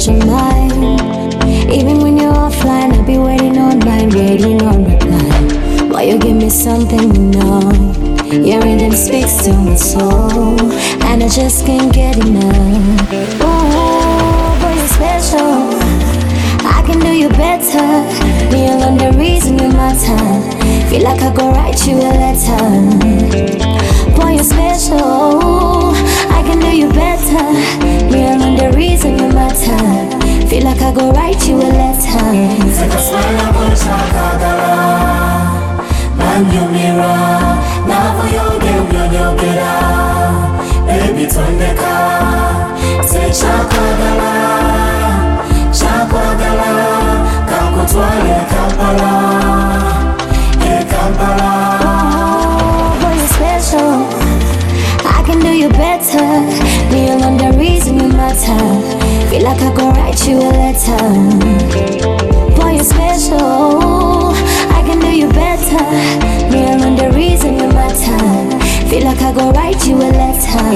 that you're mine. Even when you're offline, I'll be waiting online, waiting on reply. Why you give me something to know? Your rhythm speaks to my soul, and I just can't get enough. Oh, boy, you're special. I can do you better. Me alone the reason you matter. Feel like I go write you a letter. Boy, you're special. I can do you better. Me alone the reason you matter. Feel like I go write you a letter. Take a smile and put Shakagala. Man, you mirror. Now for your game, you get out. Baby, turn the car. Say Shakagala. Shakagala. Kakutwale Kampala. Hey Kampala. Oh, boy, you're special. I can do you better. Me alone the reason you matter. Feel like I go write you a letter. Boy, you're special. I can do you better. Me alone the reason you matter. Feel like I go write you a letter.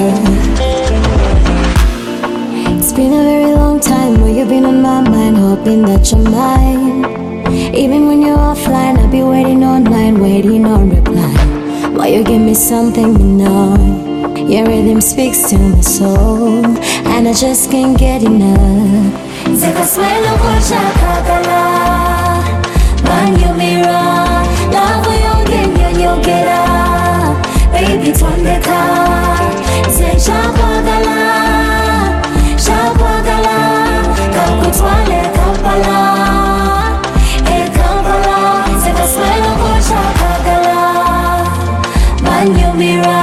It's been a very long time where you've been on my mind, hoping that you're mine. Even when you're offline, I'll be waiting online, waiting on reply. Why you give me something to know? Your rhythm speaks to my soul, and I just can't get enough. Take a smile and put Shakagala. Man, you mirror. Love for your game, you get up. Baby, turn the car. Say Shakagala. Shakagala. Kakutwale Kampala. Hey Kampala. Take a smile and put Shakagala. Man, you mirror.